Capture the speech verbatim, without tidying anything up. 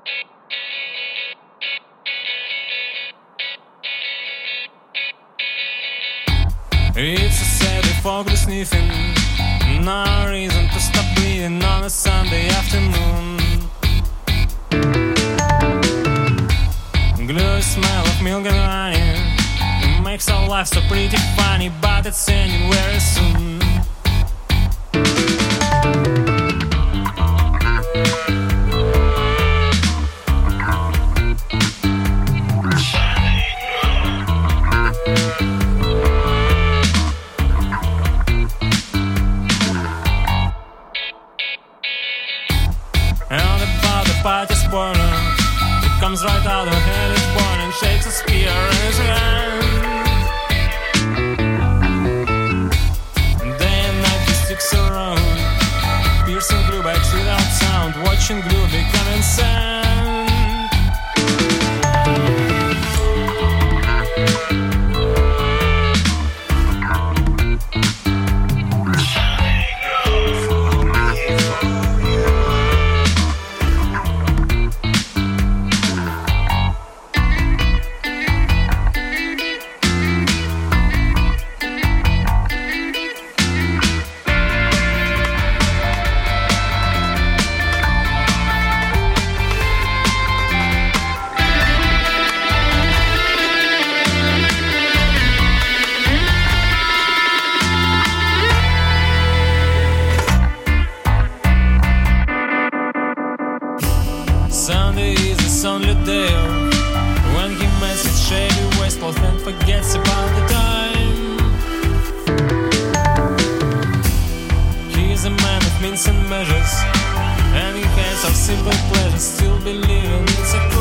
It's a Saturday fog sniffing, no reason to stop breathing on a Sunday afternoon. Gluey smell of milk and honey makes our life so pretty funny, but it's ending very soon. And about the party's corner, it comes right out of head, it's born and shakes a spear in his hand. And day and night he sticks around, piercing glue bags without sound, watching glue becoming sand. Sunday is his only day when he makes his shady waistcloth and forgets about the time. He is a man of means and measures, and he has of simple pleasures, still believing it's a